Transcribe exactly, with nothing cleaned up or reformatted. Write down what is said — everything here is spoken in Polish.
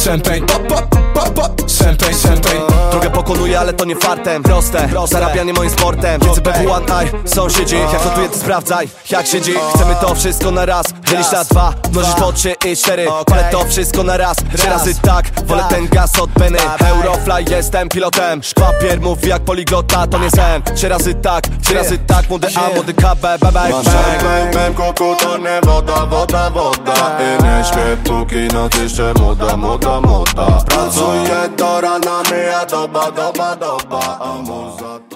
Sempej, pop, pop, pop, pop. Sempej, sempej. Drogę pokonuję, ale to nie fartem. Proste, zarabianie moim sportem. Więcej B W jeden I, sąsiedzi. Jak gotuje, ty sprawdzaj, jak siedzi. Chcemy to wszystko na raz, dzielić na dwa, mnożyć to trzy i cztery. Palę to wszystko na raz, trzy razy tak. Wolę ten gaz od Benny. Eurofly, jestem pilotem. Szpapier mówi jak poliglota, to nie sen. Trzy razy tak, trzy razy tak. Młody A, młody K, B, B, B, bang. Mem kuku to nie woda, woda, woda. I nie śpię póki noc jeszcze młoda, młoda, młoda. Pracuję do rana, myja doba, doba, doba. A muza